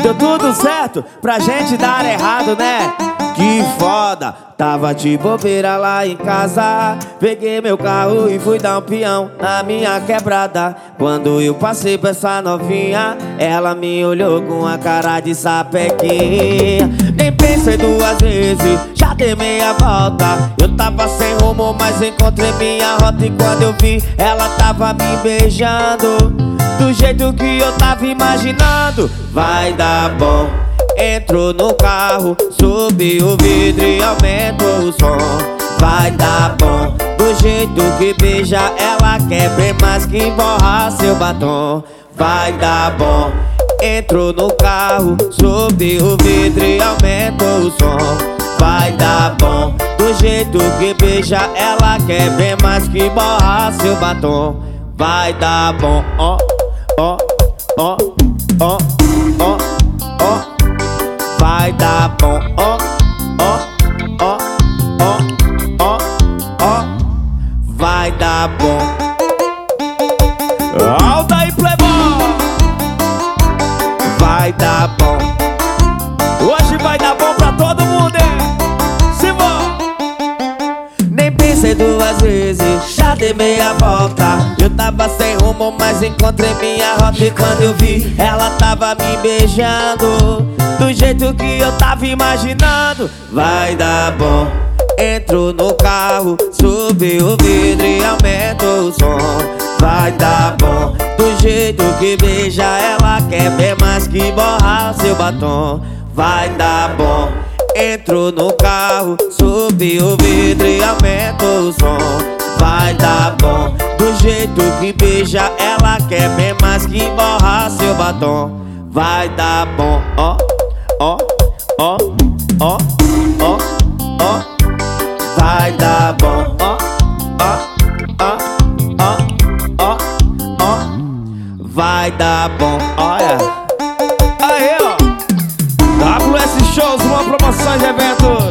Deu tudo certo pra gente dar errado, né? Que foda, tava de bobeira lá em casa. Peguei meu carro e fui dar um peão na minha quebrada. Quando eu passei pra essa novinha, ela me olhou com a cara de sapequinha. Nem pensei duas vezes, já dei meia volta. Eu tava sem rumo, mas encontrei minha rota. E quando eu vi, ela tava me beijando do jeito que eu tava imaginando. Vai dar bom. Entro no carro, subi o vidro e aumento o som. Vai dar bom. Do jeito que beija, ela quer bem mais que borrar seu batom. Vai dar bom. Entro no carro, subi o vidro e aumento o som. Vai dar bom. Do jeito que beija, ela quer bem mais que borrar seu batom. Vai dar bom, ó, ó, ó, ó, ó, ó. Vai dar bom, ó, ó, ó, ó, ó, ó. Vai dar bom. Alta aí, playboy. Vai dar bom. Hoje vai dar bom pra todo mundo, hein? Simão. Nem pensei duas vezes, já dei meia volta. Eu tava sem rumo, mas encontrei minha rota. E quando eu vi, ela tava me beijando do jeito que eu tava imaginando. Vai dar bom. Entro no carro, subi o vidro e aumento o som. Vai dar bom. Do jeito que beija, ela quer bem mais que borrar seu batom. Vai dar bom. Entro no carro, subi o vidro e aumento o som. Vai dar bom. Do jeito que beija, ela quer bem mais que borrar seu batom. Vai dar bom, ó, ó, ó, ó, ó, ó. Vai dar bom, ó, ó, ó, ó, ó, ó. Vai dar bom, olha. Aí, ó, WS Shows, uma promoção de evento